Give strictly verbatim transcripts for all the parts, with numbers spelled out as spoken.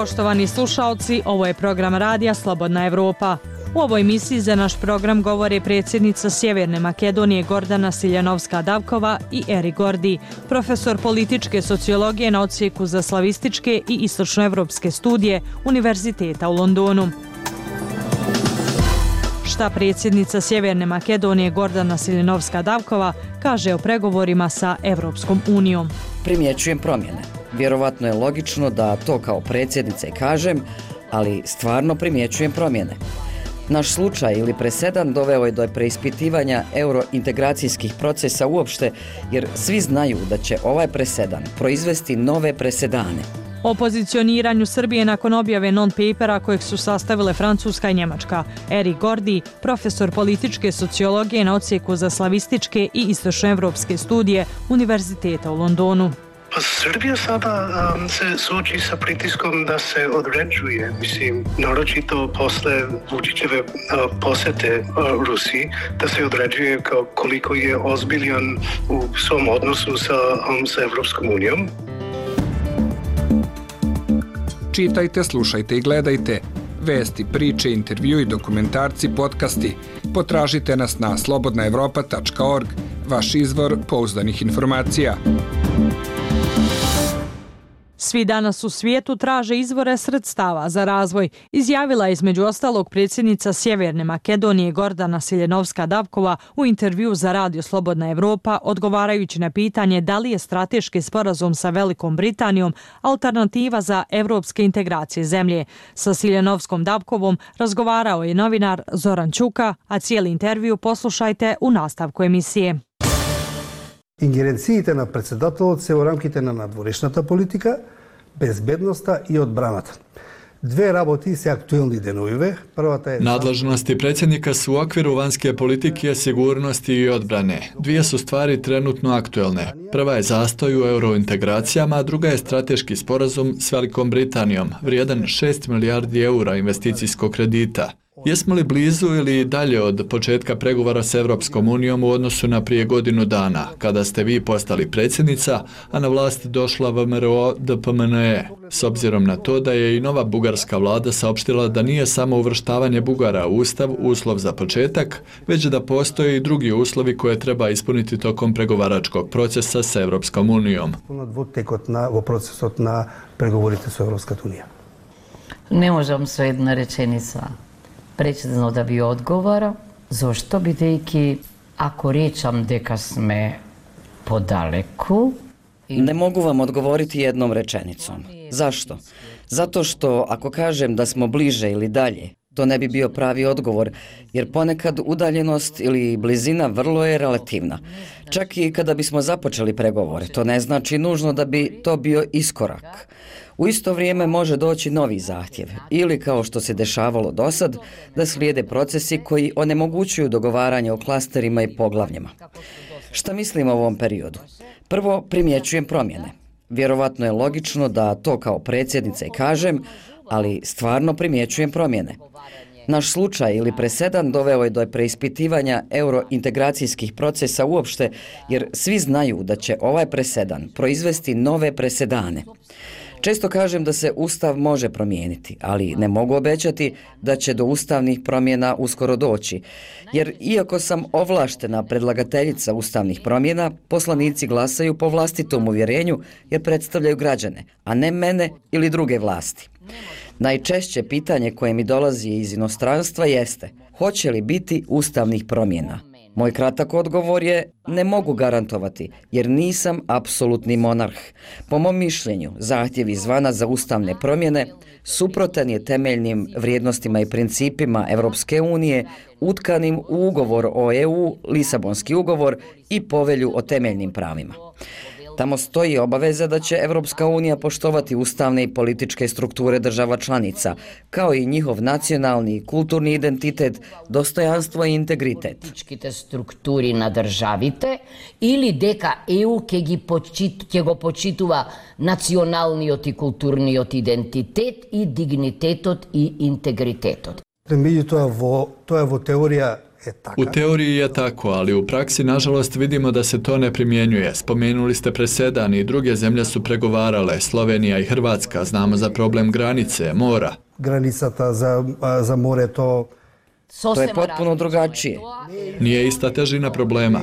Poštovani slušaoci, ovo je program radija Slobodna Evropa. U ovoj emisiji za naš program govore predsjednica Sjeverne Makedonije Gordana Siljanovska-Davkova i Eri Gordi, profesor političke sociologije na odsjeku za slavističke i istočnoevropske studije Univerziteta u Londonu. Šta predsjednica Sjeverne Makedonije Gordana Siljanovska-Davkova kaže o pregovorima sa Evropskom unijom? Primjećujem promjene. Vjerovatno je logično da to kao predsjednica i kažem, ali stvarno primjećujem promjene. Naš slučaj ili presedan doveo je do preispitivanja eurointegracijskih procesa uopšte, jer svi znaju da će ovaj presedan proizvesti nove presedane. O pozicioniranju Srbije nakon objave non-papera kojeg su sastavile Francuska i Njemačka. Eri Gordi, profesor političke sociologije na odsjeku za slavističke i istočnoevropske studije Univerziteta u Londonu. Pa Srbija sada um, se suoči sa pritiskom da se određuje, mislim, naročito posle Vučićeve uh, posete uh, Rusiji, da se određuje kao koliko je ozbiljan u svom odnosu sa, um, sa Evropskom unijom. Čitajte, slušajte i gledajte. Vesti, priče, intervjui, dokumentarci, podcasti. Potražite nas na slobodna evropa tačka org, vaš izvor pouzdanih informacija. Svi danas u svijetu traže izvore sredstava za razvoj, izjavila je između ostalog predsjednica Sjeverne Makedonije Gordana Siljanovska-Davkova u intervju za Radio Slobodna Evropa, odgovarajući na pitanje da li je strateški sporazum sa Velikom Britanijom alternativa za evropske integracije zemlje. Sa Siljanovskom-Davkovom razgovarao je novinar Zoran Čuka, a cijeli intervju poslušajte u nastavku emisije. Ингеренциите на председателот се во рамките на надворешната политика, безбедноста и одбраната. Dve работи се актуелни деновиве. Првата е Nadležnosti predsjednika su u okviru vanjske politike, sigurnosti i odbrane. Dvije su stvari trenutno aktuelne. Prva je zastoj u eurointegracijama, a druga je strateški sporazum s Velikom Britanijom, vrijedan šest milijardi eura investicijskog kredita. Jesmo li blizu ili dalje od početka pregovora s Evropskom unijom u odnosu na prije godinu dana, kada ste vi postali predsjednica, a na vlast došla V M R O D P M N E, s obzirom na to da je i nova bugarska vlada saopštila da nije samo uvrštavanje Bugara u Ustav uslov za početak, već da postoje i drugi uslovi koje treba ispuniti tokom pregovaračkog procesa s Evropskom unijom. Ne možem sve jedna rečenica precizno da bi odgovara, zašto бидејќи ako rečam дека сме podaleku. Ne mogu vam odgovoriti jednom rečenicom. Zašto? Zato što ako kažem da smo bliže ili dalje, to ne bi bio pravi odgovor, jer ponekad udaljenost ili blizina vrlo je relativna. Čak i kada bismo započeli pregovore, to ne znači nužno da bi to bio iskorak. U isto vrijeme može doći novi zahtjev ili, kao što se dešavalo dosad, da slijede procesi koji onemogućuju dogovaranje o klasterima i poglavljima. Šta mislim o ovom periodu? Prvo, primjećujem promjene. Vjerovatno je logično da to kao predsjednica i kažem, ali stvarno primjećujem promjene. Naš slučaj ili presedan doveo je do preispitivanja eurointegracijskih procesa uopšte, jer svi znaju da će ovaj presedan proizvesti nove presedane. Često kažem da se Ustav može promijeniti, ali ne mogu obećati da će do ustavnih promjena uskoro doći, jer iako sam ovlaštena predlagateljica ustavnih promjena, poslanici glasaju po vlastitom uvjerenju jer predstavljaju građane, a ne mene ili druge vlasti. Najčešće pitanje koje mi dolazi iz inostranstva jeste: hoće li biti ustavnih promjena? Moj kratak odgovor je: ne mogu garantovati, jer nisam apsolutni monarh. Po mom mišljenju, zahtjev izvana za ustavne promjene suprotan je temeljnim vrijednostima i principima Evropske unije, utkanim u ugovor o E U, Lisabonski ugovor i povelju o temeljnim pravima. Tamo stoji obaveza da će Evropska unija poštovati ustavne i političke strukture država članica, kao i njihov nacionalni i kulturni identitet, dostojanstvo i integritet. Političkите strukturi na državite ili дека E U ќе ги почит, ќе го почитува националниот и културниот идентитет и дигнитетот и интегритетот. Меѓутоа, во тоа е во теорија U teoriji je tako, ali u praksi nažalost vidimo da se to ne primjenjuje. Spomenuli ste presedan i druge zemlje su pregovarale, Slovenija i Hrvatska, znamo za problem granice, mora. Granicata za, za more to... To je potpuno drugačije. Nije ista težina problema.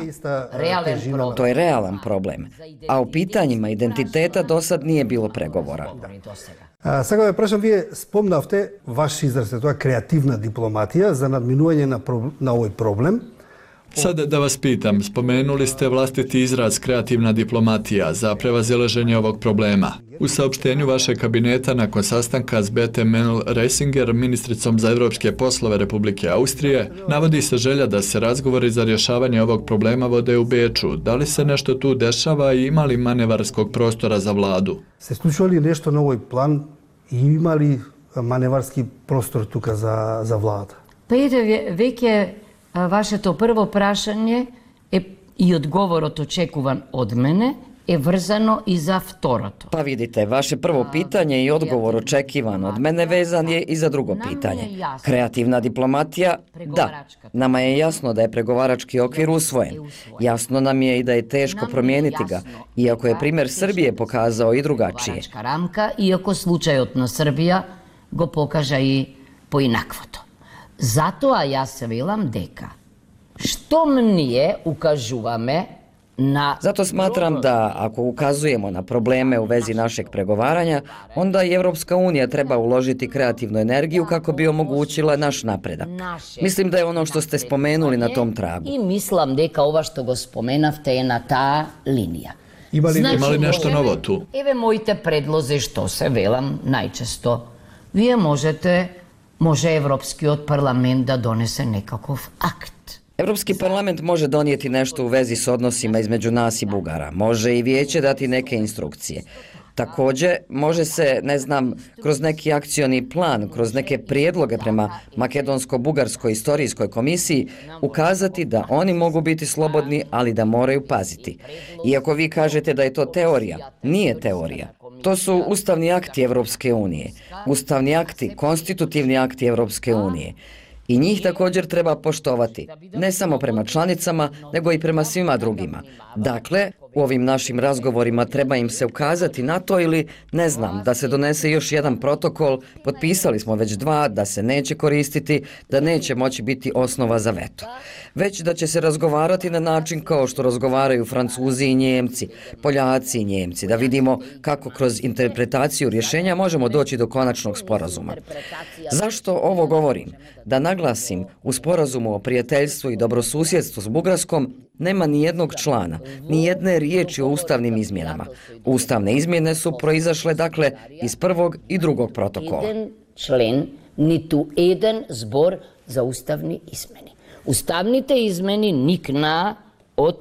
To je realan problem. A u pitanjima identiteta do sad nije bilo pregovora. А, сега ве прашам, вие спомнавте ваш израз, тоа креативна дипломатија за надминување на, на овој проблем. Sad da vas pitam, spomenuli ste vlastiti izraz kreativna diplomatija za prevazilaženje ovog problema. U saopštenju vašeg kabineta nakon sastanka s Bete Menl-Reisinger, ministricom za evropske poslove Republike Austrije, navodi se želja da se razgovori za rješavanje ovog problema vode u Beču. Da li se nešto tu dešava i ima li manevarskog prostora za vladu? Se случува ли нешто на овој план и има ли маневарски простор тука за, за влада? Па иде веќе вашето прво прашање е и одговорот очекуван од мене е врзано и за второто. Pa vidite, vaše prvo pitanje i odgovor očekivan od mene vezan je i za drugo pitanje. Kreativna diplomatija, da. Nama je jasno da je pregovarački okvir usvojen. Jasno nam je i da je teško promijeniti ga, iako je primjer Srbije pokazao i drugačije. Рамка, иако случајот на Србија го покажа и поинаквото. Затоа јас се велам дека што ние укажуваме na... Zato smatram da ako ukazujemo na probleme u vezi našeg pregovaranja, onda i Evropska unija treba uložiti kreativnu energiju kako bi omogućila naš napredak. Mislim da je ono što ste spomenuli na tom tragu. I mislim дека ova što go spomenavte je na ta linija. Ima li, znači, ima li nešto novo tu? Evo mojite predloze što se velam najčesto. Vi možete, može Evropski od parlament da donese nekakav akt. Evropski parlament može donijeti nešto u vezi s odnosima između nas i Bugara. Može i vijeće dati neke instrukcije. Također, može se, ne znam, kroz neki akcioni plan, kroz neke prijedloge prema Makedonsko-Bugarskoj istorijskoj komisiji ukazati da oni mogu biti slobodni, ali da moraju paziti. Iako vi kažete da je to teorija, nije teorija. To su ustavni akti Evropske unije. Ustavni akti, konstitutivni akti Evropske unije. I njih također treba poštovati, ne samo prema članicama, nego i prema svima drugima. Dakle, u ovim našim razgovorima treba im se ukazati na to ili, ne znam, da se donese još jedan protokol, potpisali smo već dva, da se neće koristiti, da neće moći biti osnova za veto. Već da će se razgovarati na način kao što razgovaraju Francuzi i Njemci, Poljaci i Njemci, da vidimo kako kroz interpretaciju rješenja možemo doći do konačnog sporazuma. Zašto ovo govorim? Da naglasim, u sporazumu o prijateljstvu i dobrosusjedstvu s Bugarskom nema ni jednog člana, ni jedne riječi o ustavnim izmjenama. Ustavne izmjene su proizašle, dakle, iz prvog i drugog protokola. Jedan člen, ni tu jedan zbor za ustavni izmeni. Ustavните izmeni nikna od,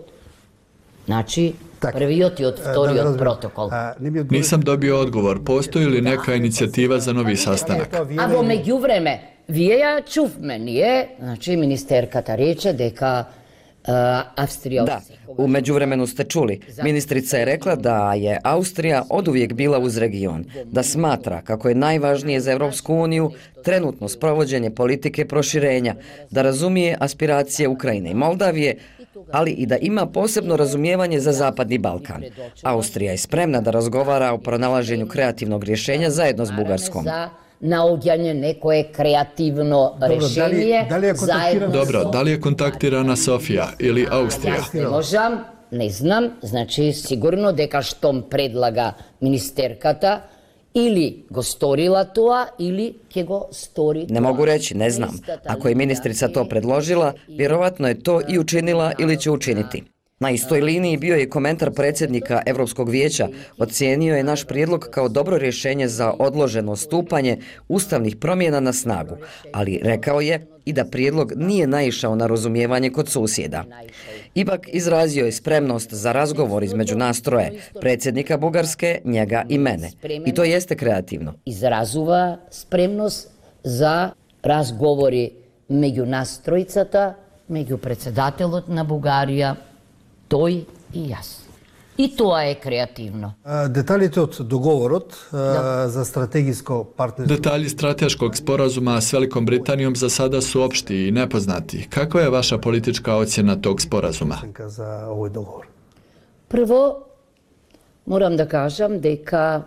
znači, prviot i od vtoriot protokol. Nisam dobio odgovor. Postoji li neka inicijativa za novi sastanak? A vo međuvreme, vije ja čuv meni je, znači, ministerkata reče deka Avstrija... Da, u međuvremenu ste čuli. Ministrica je rekla da je Austrija oduvijek bila uz region, da smatra kako je najvažnije za Evropsku uniju trenutno sprovođenje politike proširenja, da razumije aspiracije Ukrajine i Moldavije, ali i da ima posebno razumijevanje za Zapadni Balkan. Austrija je spremna da razgovara o pronalaženju kreativnog rješenja zajedno s Bugarskom. Naođanje nekoje kreativno rešenje zajedno... Dobro, da li je kontaktirana Sofija ili Austrija? Ja ne možem, ne znam, znači sigurno deka štom predlaga ministerkata ili go storila toa ili ke go stori toa. Ne mogu reći, ne znam. Ako je ministrica to predložila, vjerovatno je to i učinila ili će učiniti. Na istoj liniji bio je komentar predsjednika Evropskog vijeća. Ocijenio je naš prijedlog kao dobro rješenje za odloženo stupanje ustavnih promjena na snagu, ali rekao je i da prijedlog nije naišao na razumijevanje kod susjeda. Ipak izrazio je spremnost za razgovor između nas troje, predsjednika Bugarske, njega i mene. I to jeste kreativno. Izrazuva spremnost za razgovori među nas trojicata, među predsjedatelot na Bugarija, toj i jas. И тоа е креативно. Деталите од договорот да. за стратегиско партнерство. Detalji strateškog sporazuma s Velikom Britanijom za sada su opšti i nepoznati. Kakva je vaša politička ocjena tog sporazuma? За овој договор. Прво, морам да кажам дека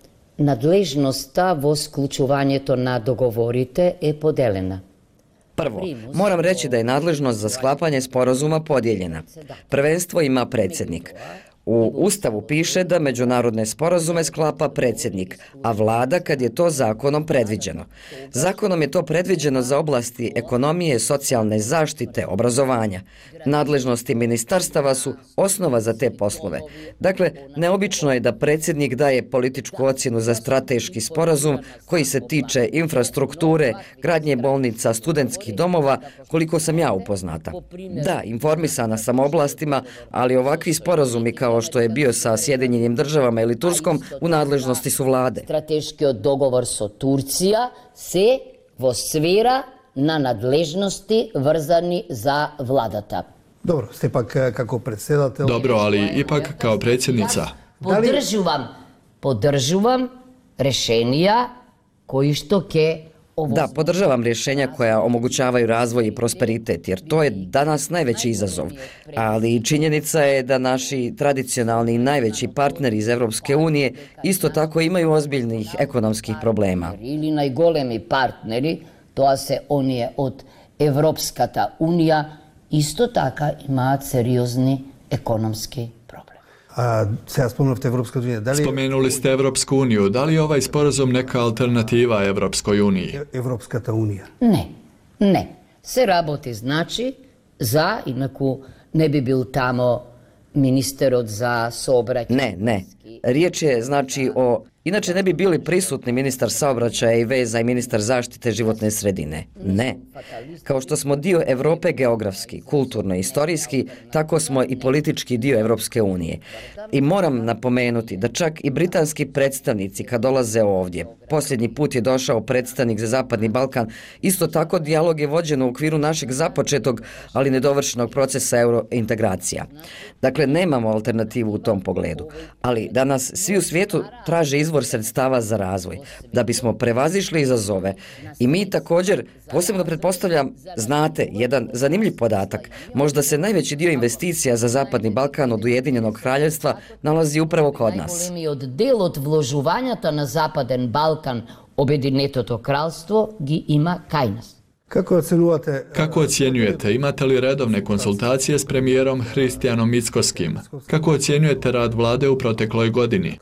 надлежноста во склучувањето на договорите е поделена. Prvo, moram reći da je nadležnost za sklapanje sporazuma podijeljena. Prvenstvo ima predsjednik. U Ustavu piše da međunarodne sporazume sklapa predsjednik, a vlada kad je to zakonom predviđeno. Zakonom je to predviđeno za oblasti ekonomije, socijalne zaštite, obrazovanja. Nadležnosti ministarstava su osnova za te poslove. Dakle, neobično je da predsjednik daje političku ocjenu za strateški sporazum koji se tiče infrastrukture, gradnje bolnica, studentskih domova, koliko sam ja upoznata. Da, informisana sam o oblastima, ali ovakvi sporazumi kao što je bio sa Sjedinjenim državama ili Turskom u nadležnosti su vlade. Strateškiот договор со Турција се во сфера на надлежности врзани за владата. Добро, сте пак како председател. Dobro, ali ipak kao predsjednica. Поддржувам, поддржувам решенија кои што ќе Da, podržavam rješenja koja omogućavaju razvoj i prosperitet, jer to je danas najveći izazov. Ali činjenica je da naši tradicionalni i najveći partneri iz Evropske unije isto tako imaju ozbiljnih ekonomskih problema. Ili najgolemi partneri, тоа се оние од Европската унија, исто така имаат сериозни економски проблеми. A сега спомнавте Европската унија, дали Spomenuli ste Evropsku uniju. Da li je ovaj sporazum neka alternativa Evropskoj uniji? Европската унија? Не, не. Се работи, значи, за, инаку не би бил тамо министерот за сообраќај. Ne, ne. Riječ je znači o... Inače ne bi bili prisutni ministar saobraćaja i veza i ministar zaštite životne sredine. Ne. Kao što smo dio Evrope geografski, kulturno i istorijski, tako smo i politički dio Evropske unije. I moram napomenuti da čak i britanski predstavnici kad dolaze ovdje, posljednji put je došao predstavnik za Zapadni Balkan, isto tako dijalog je vođen u okviru našeg započetog, ali nedovršenog procesa eurointegracija. Dakle, nemamo alternativu u tom pogledu. Ali danas svi u svijetu traže izvor sredstava za razvoj, da bismo prevazišli izazove. I mi također, posebno pretpostavljam, znate, jedan zanimljiv podatak, možda se najveći dio investicija za Zapadni Balkan od Ujedinjenog kraljevstva nalazi upravo kod nas. Најголемиот дел од вложувањата на Западен Балкан, Обединетото кралство, ги има кај нас. Како оценувате? Kako ocjenjujete? Imate li redovne konsultacije s premijerom Hristijanom Mickoskim? Kako ocjenjujete rad vlade u protekloj godini?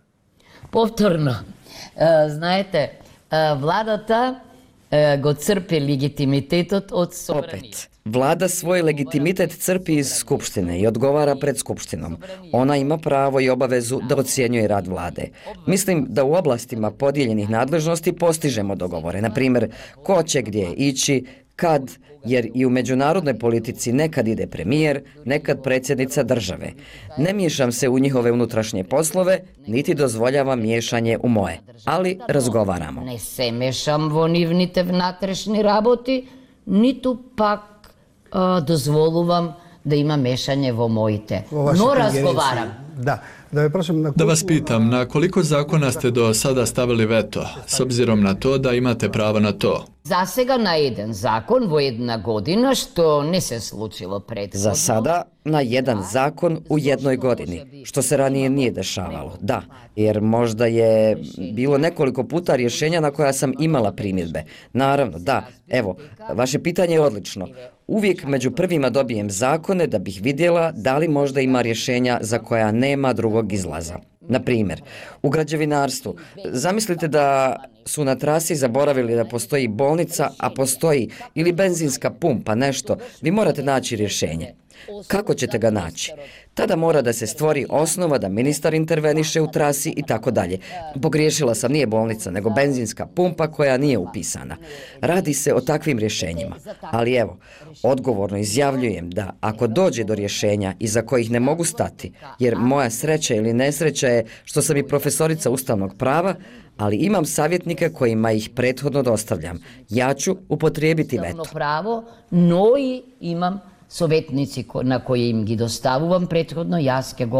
Повторно, е, знаете, е, владата е, го црпи легитимитетот од собранието. Opet, vlada svoj legitimitet crpi iz Skupštine i odgovara pred Skupštinom. Ona ima pravo i obavezu da ocjenjuje rad vlade. Mislim da u oblastima podijeljenih nadležnosti postižemo dogovore. Na primjer, ko će gdje ići, kad, jer i u međunarodnoj politici nekad ide premijer, nekad predsjednica države. Ne miješam se u njihove unutrašnje poslove, niti dozvoljavam miješanje u moje, ali razgovaramo. Не се мешам во нивните внатрешни работи, ниту пак а, дозволувам да има мешање во моите. Но разговарам. Da, da me prašam na Da vas pitam, na koliko zakona ste do sada stavili veto, s obzirom na to da imate pravo na to? За сега на еден закон во една година, што не се случило предходно. Za sada na jedan zakon u jednoj godini, što se ranije nije dešavalo. Da, jer možda je bilo nekoliko puta rješenja na koja sam imala primjedbe. Naravno, da, evo, vaše pitanje je odlično. Uvijek među prvima dobijem zakone da bih vidjela da li možda ima rješenja za koja nema drugog izlaza. Na primjer, u građevinarstvu, zamislite da su na trasi zaboravili da postoji bolnica, a postoji ili benzinska pumpa, nešto, vi morate naći rješenje. Kako ćete ga naći? Tada mora da se stvori osnova da ministar interveniše u trasi i tako dalje. Pogriješila sam, nije bolnica, nego benzinska pumpa koja nije upisana. Radi se o takvim rješenjima. Ali evo, odgovorno izjavljujem da ako dođe do rješenja iza kojih ne mogu stati, jer moja sreća ili nesreća je što sam i profesorica ustavnog prava, ali imam savjetnike kojima ih prethodno dostavljam. Ja ću upotrijebiti veto. Право, но и имам советници на кои им ги доставувам претходно, јас ќе го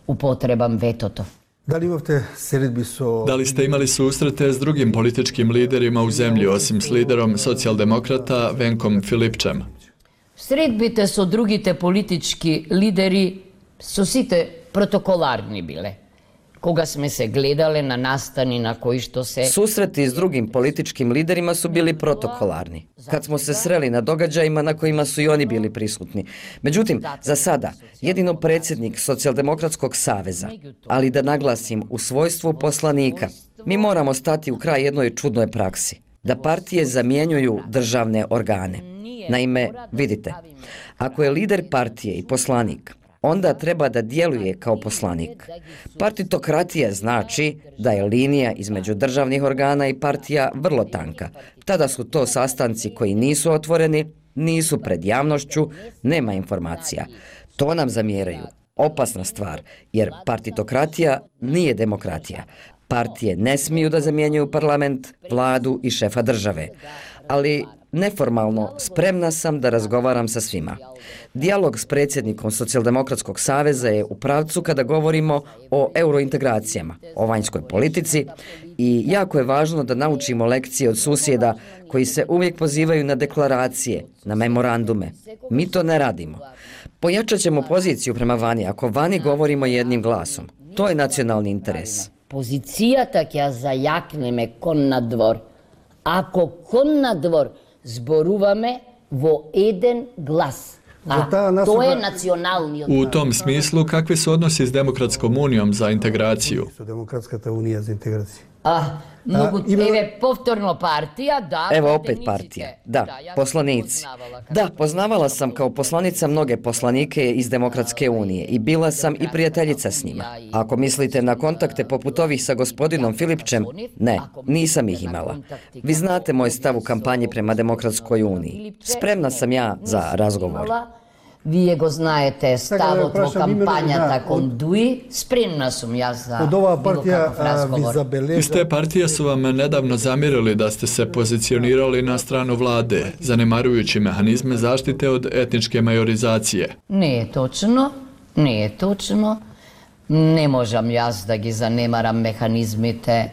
upotrebam vetото. Da li imate seredbi so... Da li ste imali susrete s drugim političkim liderima u zemlji, osim s liderom socijaldemokrata Venkom Filipčem? Средбите со другите политички лидери со сите протоколарни биле. Кога сме се гледале на настани на кои што се... Susreti s drugim političkim liderima su bili protokolarni. Kad smo se sreli na događajima na kojima su i oni bili prisutni. Međutim, za sada, jedino predsjednik Socijaldemokratskog saveza, ali da naglasim u svojstvu poslanika, mi moramo stati u kraj jednoj čudnoj praksi. Da partije zamjenjuju državne organe. Naime, vidite, ako je lider partije i poslanik, onda treba da djeluje kao poslanik. Partitokratija znači da je linija između državnih organa i partija vrlo tanka. Tada su to sastanci koji nisu otvoreni, nisu pred javnošću, nema informacija. To nam zamjeraju. Opasna stvar, jer partitokratija nije demokratija. Partije ne smiju da zamjenjuju parlament, vladu i šefa države. Ali neformalno spremna sam da razgovaram sa svima. Dijalog s predsjednikom Socijaldemokratskog saveza je u pravcu kada govorimo o eurointegracijama, o vanjskoj politici i jako je važno da naučimo lekcije od susjeda koji se uvijek pozivaju na deklaracije, na memorandume. Mi to ne radimo. Pojačat ćemo poziciju prema vani ako vani govorimo jednim glasom. To je nacionalni interes. Позицијата ќе ја зајакнеме кон надвор. Ако кон надвор зборуваме во еден глас. А, to je nacionalni U tom smislu, kakvi su odnosi s Demokratskom unijom za integraciju? Demokratskata unija za integraciju. A, mogu, evo, povtorno partija, da. Evo opet partija. Da, poslanici. Da, poznavala sam kao poslanica mnoge poslanike iz Demokratske unije i bila sam i prijateljica s njima. Ako mislite na kontakte poput ovih sa gospodinom Filipčem, ne, nisam ih imala. Vi znate moj stav u kampanji prema Demokratskoj uniji. Spremna sam ja za razgovor. Вие го знаете ставот во кампањата кон Дуи, спремна сум јас за било каков разговор. Iz te partije su vam nedavno zamjerili da ste se pozicionirali na stranu vlade, zanemarujući mehanizme zaštite od etničke majorizacije. Не е точно, не е точно. Не можам јас да ги занемарам механизмите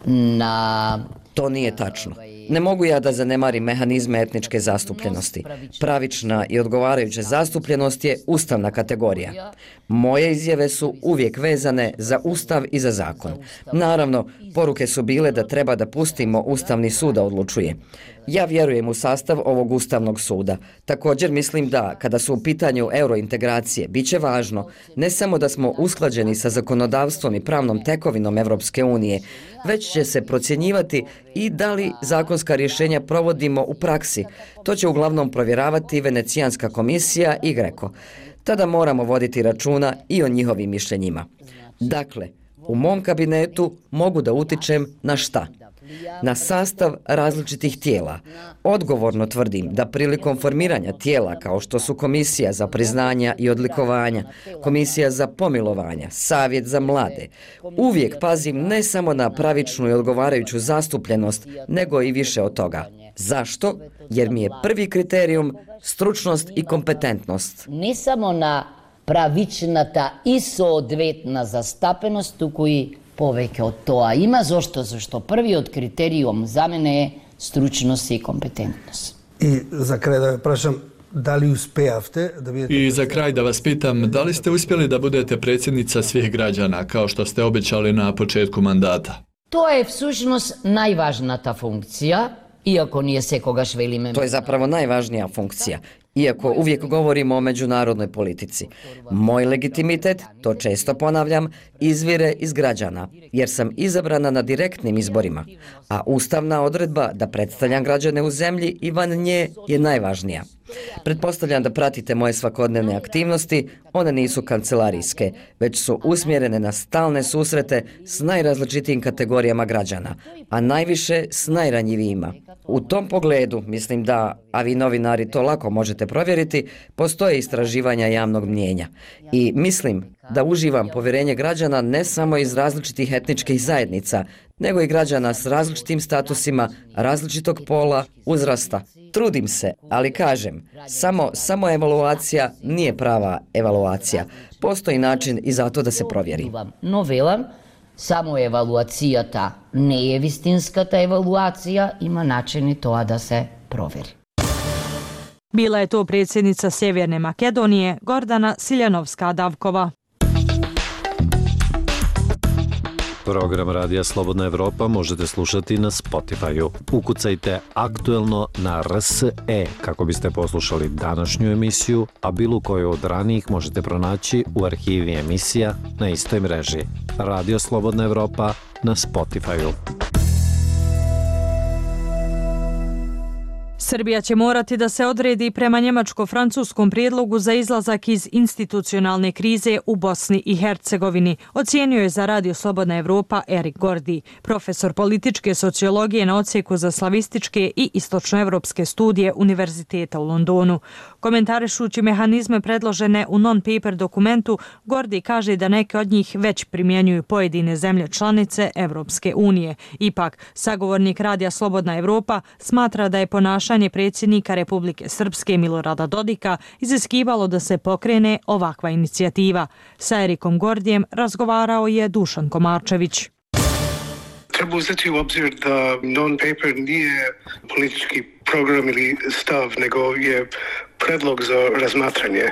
на... To nije tačno. Ne mogu ja da zanemarim mehanizme etničke zastupljenosti. Pravična i odgovarajuća zastupljenost je ustavna kategorija. Moje izjave su uvijek vezane za ustav i za zakon. Naravno, poruke su bile da treba da pustimo Ustavni sud da odlučuje. Ja vjerujem u sastav ovog Ustavnog suda. Također mislim da, kada su u pitanju eurointegracije, bit će važno ne samo da smo usklađeni sa zakonodavstvom i pravnom tekovinom Evropske unije, već će se procjenjivati i da li zakonska rješenja provodimo u praksi. To će uglavnom provjeravati Venecijanska komisija i Greko. Tada moramo voditi računa i o njihovim mišljenjima. Dakle, u mom kabinetu mogu da utičem na šta? Na sastav različitih tijela. Odgovorno tvrdim da prilikom formiranja tijela kao što su Komisija za priznanja i odlikovanja, Komisija za pomilovanja, Savjet za mlade, uvijek pazim ne samo na pravičnu i odgovarajuću zastupljenost, nego i više od toga. Zašto? Jer mi je prvi kriterijum stručnost i kompetentnost. Не само на правичната и соодветна застапеност, туку и повеќе од тоа има. Зошто? Зашто првиот критериум за мене е стручност и компетентност. И за крај да ве прашам, дали успеавте да бидете... I za kraj da vas pitam, da li ste uspjeli da budete predsjednica svih građana, kao što ste obećali na početku mandata? Тоа е всушност најважната функција, иако ние секогаш велиме... To je zapravo najvažnija funkcija. Iako uvijek govorimo o međunarodnoj politici. Moj legitimitet, to često ponavljam, izvire iz građana, jer sam izabrana na direktnim izborima, a ustavna odredba da predstavljam građane u zemlji i van nje je najvažnija. Pretpostavljam da pratite moje svakodnevne aktivnosti, one nisu kancelarijske, već su usmjerene na stalne susrete s najrazličitijim kategorijama građana, a najviše s najranjivijima. U tom pogledu, mislim da, a vi novinari to lako možete provjeriti, postoje istraživanja javnog mnijenja. I mislim da uživam povjerenje građana ne samo iz različitih etničkih zajednica, nego i građana s različitim statusima, različitog pola, uzrasta Trudim se, ali kažem, samo, samo evaluacija nije prava evaluacija. Postoji način i zato da se provjeri. No velam, samo evaluacijata ne je vistinskata evaluacija, ima način i to da se provjeri. Bila je to predsjednica Sjeverne Makedonije Gordana Siljanovska-Davkova. Program Radija Slobodna Evropa možete slušati na Spotify-u. Ukucajte aktuelno na R S E kako biste poslušali današnju emisiju, a bilo koju od ranijih možete pronaći u arhivi emisija na istoj mreži. Radio Slobodna Evropa na Spotify-u. Srbija će morati da se odredi prema njemačko-francuskom prijedlogu za izlazak iz institucionalne krize u Bosni i Hercegovini, ocijenio je za Radio Slobodna Evropa Erik Gordi, profesor političke sociologije na odsjeku za slavističke i istočnoevropske studije Univerziteta u Londonu. Komentarišući mehanizme predložene u non-paper dokumentu, Gordi kaže da neke od njih već primjenjuju pojedine zemlje članice Evropske unije. Ipak, sagovornik Radija Slobodna Evropa smatra da je ponašanje predsjednika Republike Srpske Milorada Dodika iziskivalo da se pokrene ovakva inicijativa. Sa Erikom Gordijem razgovarao je Dušan Komarčević. Treba uzeti u obzir da non-paper nije politički program ili stav, nego je predlog za razmatranje.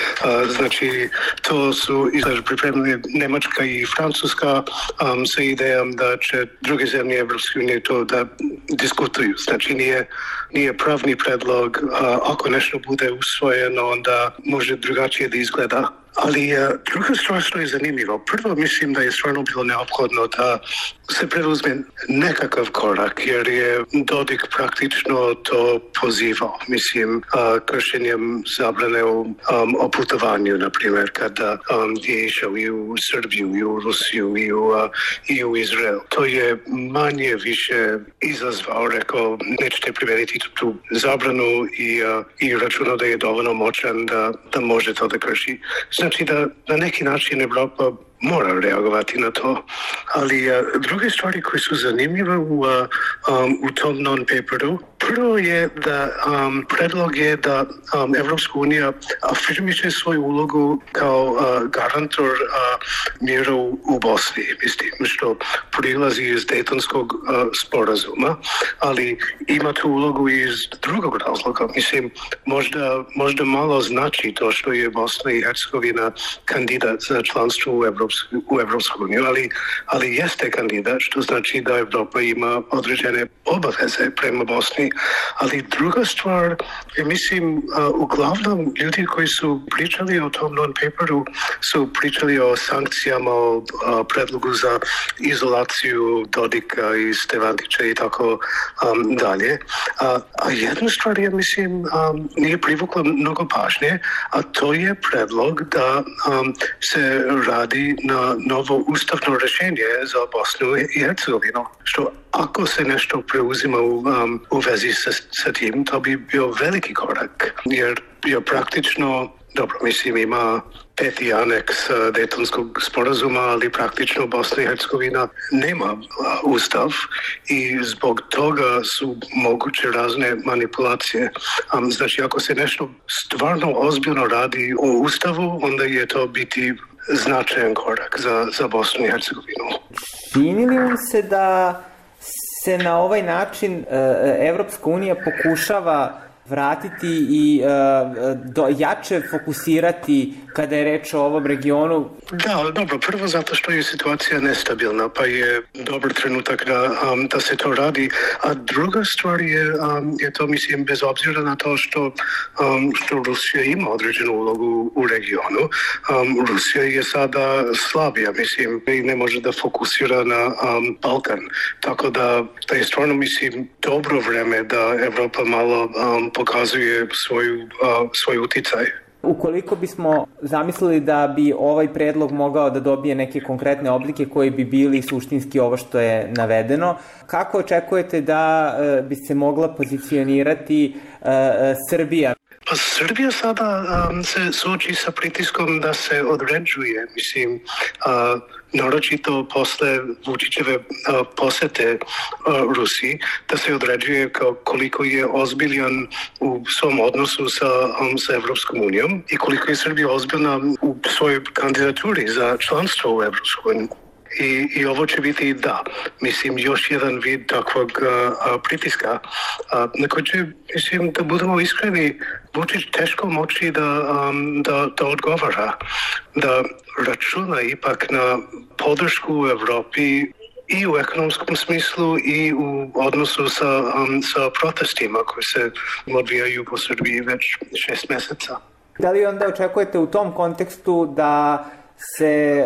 Znači, to su pripremili Nemačka i Francuska um, sa idejom da će druge zemlje Evropske unije to da diskutuju. Znači, nije, nije pravni predlog. A ako nešto bude usvojeno, onda može drugačije da izgleda. Ali uh, druga stvar što je zanimljivo, prvo mislim da je stvarno bilo neophodno da se preduzme nekakav korak, jer je Dodik praktično to pozivao. Mislim, uh, kršenjem zabrane u um, o putovanju, na primjer, kada um, je išao i u Srbiju, i u Rusiju, i u, uh, i u Izrael. To je manje više izazvao, rekao, nećete primeniti tu zabranu i, uh, i računao da je dovoljno moćan da, da može to da krši. Znači da na neki način Evropa mora reagovati na to. Ali uh, druge stvari koje su zanimljive u, uh, um, u tom non-paperu, prvo je da um, predlog je da um, Evropska unija afirmiše svoju ulogu kao uh, garantor uh, mira u, u Bosni, mislim, što prilazi iz Dejtonskog uh, sporazuma, ali ima tu ulogu iz drugog razloga. Mislim, možda, možda malo znači to što je Bosna i Hercegovina kandidat za članstvo u Evropsku u Evropsku uniju, ali, ali jeste kandidat, što znači da Evropa ima određene obaveze prema Bosni. Ali druga stvar, mislim, uh, uglavnom ljudi koji su pričali o tom non-paperu su pričali o sankcijama, o uh, predlogu za izolaciju Dodika i Stevandića i tako um, dalje. A, a jedna stvar je, mislim, um, nije privukla mnogo pažnje, a to je predlog da um, se radi na novo ustavno rješenje za Bosnu i Hercegovinu. Što ako se nešto preuzima u, um, u vezi sa, sa tim, to bi bio veliki korak, jer je praktično, dobro, mislim, ima peti aneks Dejtonskog sporazuma, ali praktično Bosna i Hercegovina nema uh, ustav i zbog toga su moguće razne manipulacije. Um, znači, ako se nešto stvarno ozbiljno radi o ustavu, onda je to biti značajan korak za, za Bosnu i Hercegovinu. Čini li vam se da se na ovaj način Evropska unija pokušava vratiti i uh, do, jače fokusirati kada je reč o ovom regionu? Da, dobro, prvo zato što je situacija nestabilna, pa je dobar trenutak da, um, da se to radi, a druga stvar je, um, je to, mislim, bez obzira na to što, um, što Rusija ima određenu ulogu u regionu. Um, Rusija je sada slabija, mislim, i ne može da fokusira na um, Balkan, tako da, da je stvarno, mislim, dobro vreme da Evropa malo um, pokazuje svoju, uh, svoj uticaj. Ukoliko bismo zamislili da bi ovaj predlog mogao da dobije neke konkretne oblike koji bi bili suštinski ovo što je navedeno, kako očekujete da uh, bi se mogla pozicionirati uh, Srbija? Pa Srbija sada um, se suoči sa pritiskom da se određuje, mislim, uh, naročito posle Vučićeve uh, posete uh, Rusiji, da se određuje kao koliko je ozbiljan u svom odnosu sa, um, sa Evropskom unijom i koliko je Srbija ozbiljna u svojoj kandidaturi za članstvo u Evropskoj uniji. I, I ovo će biti da, mislim, još jedan vid takvog uh, pritiska. Uh, na koji će, mislim, da budemo iskreni, Vučić teško moći da, um, da, da odgovara, da računa ipak na podršku u Evropi i u ekonomskom smislu i u odnosu sa, um, sa protestima koji se odvijaju po Srbiji već šest meseca. Da li onda očekujete u tom kontekstu da se e,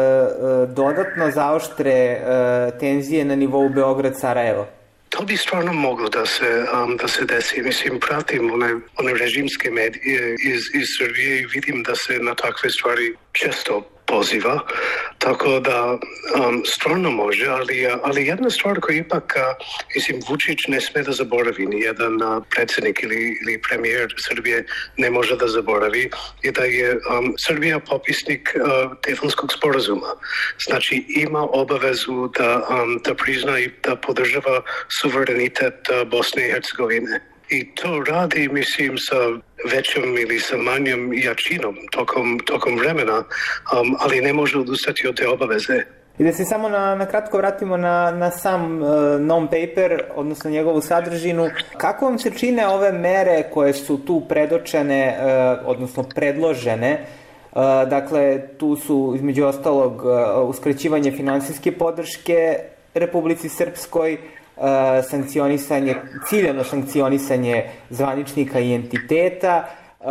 dodatno zaoštre e, tenzije na nivou Beograd-Sarajevo? To bi stvarno moglo da se, um, da se desi. Mislim, pratim one, one režimske medije iz, iz Srbije i vidim da se na takve stvari često poziva, tako da um, stvarno može, ali, ali jedna stvar koja ipak, uh, mislim, Vučić ne sme da zaboravi, ni jedan uh, predsjednik ili, ili premijer Srbije ne može da zaboravi, je da je um, Srbija popisnik uh, Daytonskog sporazuma. Znači, ima obavezu da, um, da prizna i da podržava suverenitet uh, Bosne i Hercegovine. I to radi, mislim, sa većom ili sa manjom jačinom tokom, tokom vremena, um, ali ne može odustati od te obaveze. I da se samo na, na kratko vratimo na, na sam uh, non-paper, odnosno njegovu sadržinu. Kako vam se čine ove mere koje su tu predočene, uh, odnosno predložene? Uh, dakle, tu su između ostalog uh, uskraćivanje finansijske podrške Republici Srpskoj, Uh, sankcionisanje, ciljano sankcionisanje zvaničnika i entiteta, uh,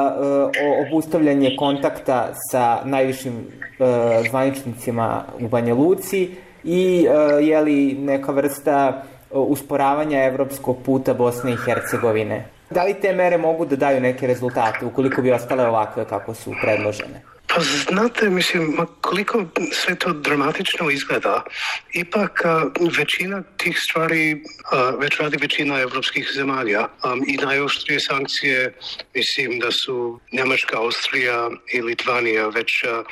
uh, obustavljanje kontakta sa najvišim uh, zvaničnicima u Banja Luci i uh, jeli, neka vrsta uh, usporavanja evropskog puta Bosne i Hercegovine. Da li te mere mogu da daju neke rezultate ukoliko bi ostale ovakve kako su predložene? Pa znate, mislim, koliko sve to dramatično izgleda, ipak većina tih stvari već radi većina evropskih zemalja i najoštrije sankcije, mislim da su Njemačka, Austrija i Litvanija već,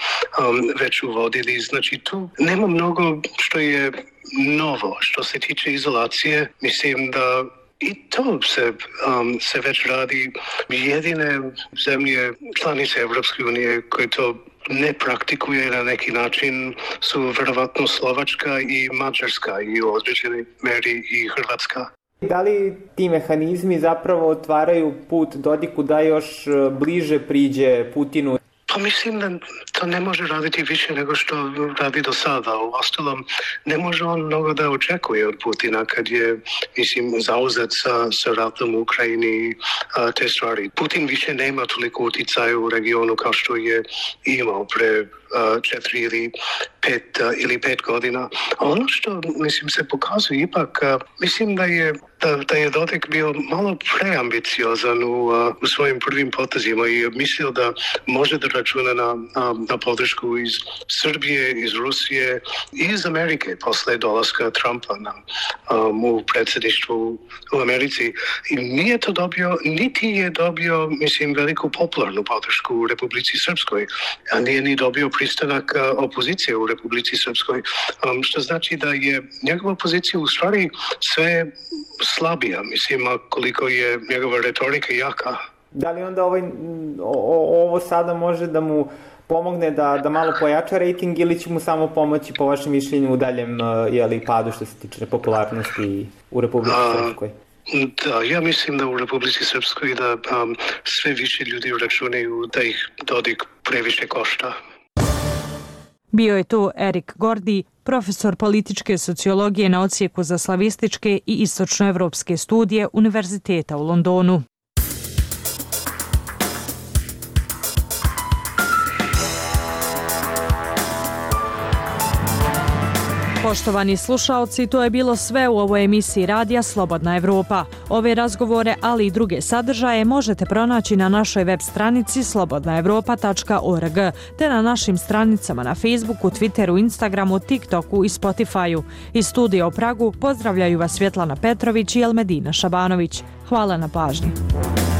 već uvodili. Znači tu nema mnogo što je novo što se tiče izolacije, mislim da i to se, um, se već radi. Jedine zemlje članice Evropske unije koje to ne praktikuje na neki način su verovatno Slovačka i Mađarska i u određenoj meri i Hrvatska. Da li ti mehanizmi zapravo otvaraju put Dodiku da još bliže priđe Putinu? Pa mislim da to ne može raditi više nego što radi do sada. U ostalom, ne može on mnogo da očekuje od Putina kad je, mislim, zauzet sa, sa ratom u Ukrajini, a, te stvari. Putin više nema toliko uticaja u regionu kao što je imao pre a, četiri ili pet, a, ili pet godina. A ono što, mislim, se pokazuje ipak, a, mislim da je Da, da je Dodik bio malo preambiciozan u, u svojim prvim potezima i mislio da može da računa na, na, na podršku iz Srbije, iz Rusije i iz Amerike posle dolaska Trumpa na, um, u predsjedništvu u Americi. I nije to dobio, niti je dobio, mislim, veliku popularnu podršku u Republici Srpskoj, a nije ni dobio pristanak opozicije u Republici Srpskoj, um, što znači da je njegova pozicija u stvari sve slabija, mislim, koliko je njegova retorika jaka. Da li onda ovaj, o, ovo sada može da mu pomogne da, da malo pojača rejting ili će mu samo pomoći, po vašem mišljenju, u daljem jeli, padu što se tiče popularnosti u Republici Srpskoj? Da, ja mislim da u Republici Srpskoj da um, sve više ljudi računaju da ih Dodik previše košta. Bio je to Erik Gordi, profesor političke sociologije na odsjeku za slavističke i istočnoevropske studije Univerziteta u Londonu. Poštovani slušaoci, to je bilo sve u ovoj emisiji radija Slobodna Evropa. Ove razgovore, ali i druge sadržaje možete pronaći na našoj web stranici slobodna evropa tačka org te na našim stranicama na Facebooku, Twitteru, Instagramu, TikToku i Spotifyu. Iz studija u Pragu pozdravljaju vas Svjetlana Petrović i Elmedina Šabanović. Hvala na pažnji.